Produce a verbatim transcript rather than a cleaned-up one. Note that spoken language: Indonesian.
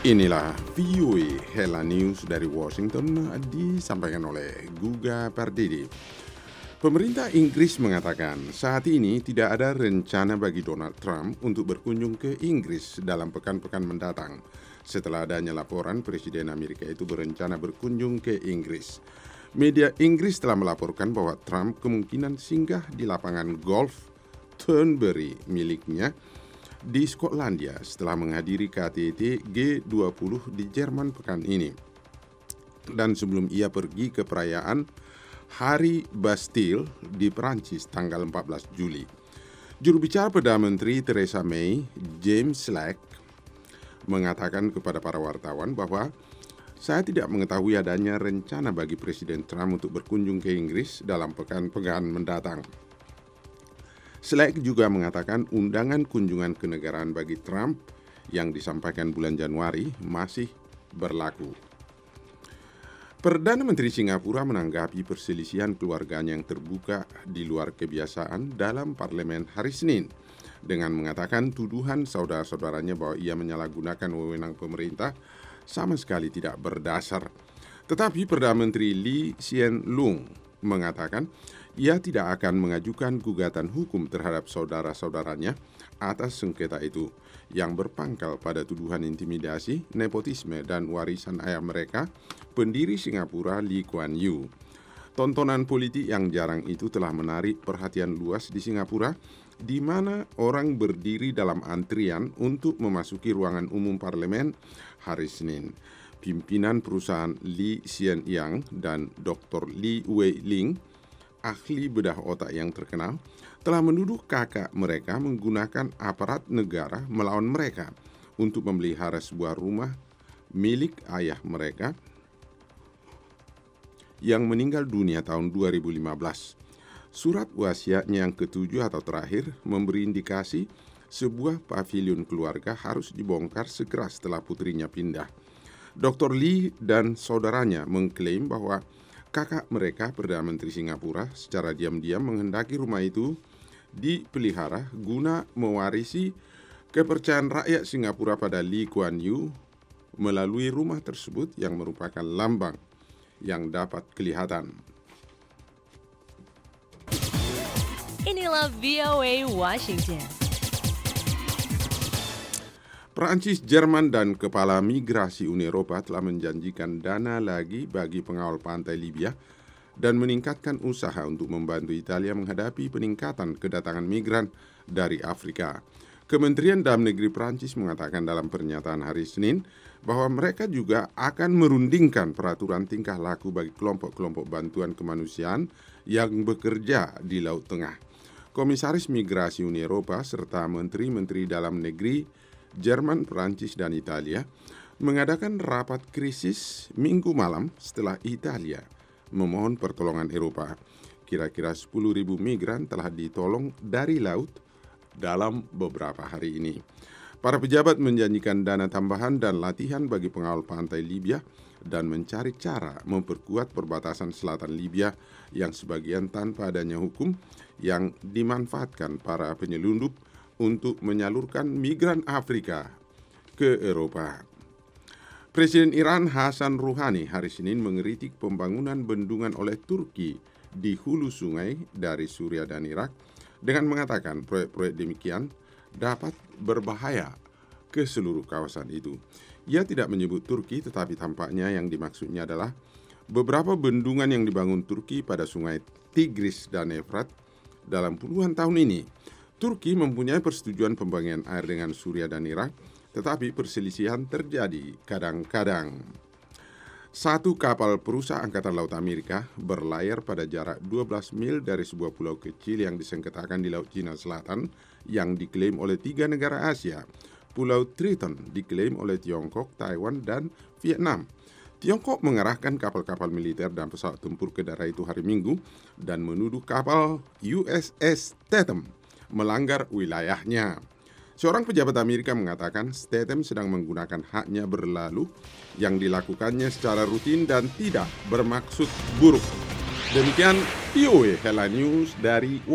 Inilah V O A Hela News dari Washington disampaikan oleh Guga Pardidi. Pemerintah Inggris mengatakan saat ini tidak ada rencana bagi Donald Trump untuk berkunjung ke Inggris dalam pekan-pekan mendatang setelah adanya laporan Presiden Amerika itu berencana berkunjung ke Inggris. Media Inggris telah melaporkan bahwa Trump kemungkinan singgah di lapangan golf Turnberry miliknya di Skotlandia setelah menghadiri K T T G dua puluh di Jerman pekan ini. Dan sebelum ia pergi ke perayaan Hari Bastille di Perancis tanggal empat belas Juli. Juru bicara Perdana Menteri Theresa May, James Slack, mengatakan kepada para wartawan bahwa saya tidak mengetahui adanya rencana bagi Presiden Trump untuk berkunjung ke Inggris dalam pekan-pekan mendatang. Slack juga mengatakan undangan kunjungan kenegaraan bagi Trump yang disampaikan bulan Januari masih berlaku. Perdana Menteri Singapura menanggapi perselisihan keluarganya yang terbuka di luar kebiasaan dalam parlemen hari Senin dengan mengatakan tuduhan saudara-saudaranya bahwa ia menyalahgunakan wewenang pemerintah sama sekali tidak berdasar. Tetapi Perdana Menteri Lee Hsien Loong mengatakan ia tidak akan mengajukan gugatan hukum terhadap saudara-saudaranya atas sengketa itu yang berpangkal pada tuduhan intimidasi, nepotisme, dan warisan ayah mereka, pendiri Singapura Lee Kuan Yew. Tontonan politik yang jarang itu telah menarik perhatian luas di Singapura, di mana orang berdiri dalam antrian untuk memasuki ruangan umum parlemen hari Senin. Pimpinan perusahaan Lee Hsien Yang dan Doktor Lee Wei Ling, ahli bedah otak yang terkenal, telah menuduh kakak mereka menggunakan aparat negara melawan mereka untuk memelihara sebuah rumah milik ayah mereka yang meninggal dunia tahun dua ribu lima belas. Surat wasiatnya yang ketujuh atau terakhir memberi indikasi sebuah pavilion keluarga harus dibongkar segera setelah putrinya pindah. Doktor Lee dan saudaranya mengklaim bahwa kakak mereka, Perdana Menteri Singapura, secara diam-diam menghendaki rumah itu dipelihara guna mewarisi kepercayaan rakyat Singapura pada Lee Kuan Yew melalui rumah tersebut yang merupakan lambang yang dapat kelihatan. Inilah V O A Washington. Perancis, Jerman, dan Kepala Migrasi Uni Eropa telah menjanjikan dana lagi bagi pengawal pantai Libya dan meningkatkan usaha untuk membantu Italia menghadapi peningkatan kedatangan migran dari Afrika. Kementerian Dalam Negeri Perancis mengatakan dalam pernyataan hari Senin bahwa mereka juga akan merundingkan peraturan tingkah laku bagi kelompok-kelompok bantuan kemanusiaan yang bekerja di Laut Tengah. Komisaris Migrasi Uni Eropa serta Menteri-Menteri Dalam Negeri Jerman, Perancis, dan Italia mengadakan rapat krisis minggu malam setelah Italia memohon pertolongan Eropa. Kira-kira sepuluh ribu migran telah ditolong dari laut dalam beberapa hari ini. Para pejabat menjanjikan dana tambahan dan latihan bagi pengawal pantai Libya dan mencari cara memperkuat perbatasan selatan Libya yang sebagian tanpa adanya hukum yang dimanfaatkan para penyelundup untuk menyalurkan migran Afrika ke Eropa. Presiden Iran Hasan Rouhani hari Senin mengkritik pembangunan bendungan oleh Turki di hulu sungai dari Suriah dan Irak dengan mengatakan proyek-proyek demikian dapat berbahaya ke seluruh kawasan itu. Ia tidak menyebut Turki, tetapi tampaknya yang dimaksudnya adalah beberapa bendungan yang dibangun Turki pada sungai Tigris dan Efrat dalam puluhan tahun ini. Turki mempunyai persetujuan pembagian air dengan Suriah dan Irak, tetapi perselisihan terjadi kadang-kadang. Satu kapal perusahaan Angkatan Laut Amerika berlayar pada jarak dua belas mil dari sebuah pulau kecil yang disengketakan di Laut Cina Selatan yang diklaim oleh tiga negara Asia. Pulau Triton diklaim oleh Tiongkok, Taiwan, dan Vietnam. Tiongkok mengerahkan kapal-kapal militer dan pesawat tempur ke daerah itu hari Minggu dan menuduh kapal U S S Statham melanggar wilayahnya. Seorang pejabat Amerika mengatakan Statham sedang menggunakan haknya berlalu yang dilakukannya secara rutin dan tidak bermaksud buruk. Demikian V O A Hela News dari